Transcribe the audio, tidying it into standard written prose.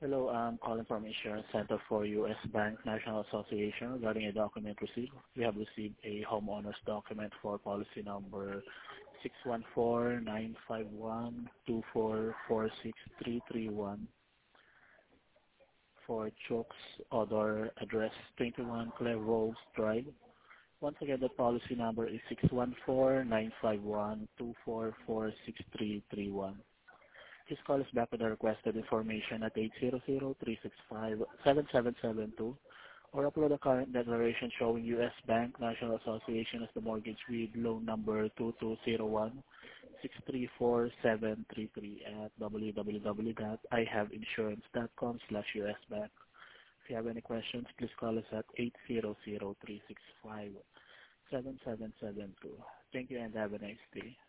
Hello, I'm calling from Insurance Center for U.S. Bank National Association regarding a document received. We have received a homeowner's document for policy number 614-951-2446331 for Chooks Odor, address 21 Clare Rose Drive. Once again, the policy number is 614-951-2446331. This call is back with the requested information at 800-365-7772 or upload a current declaration showing U.S. Bank National Association as the mortgage with loan number 2201-634-733 at www.ihaveinsurance.com/usbank. If you have any questions, please call us at 800-365-7772. Thank you and have a nice day.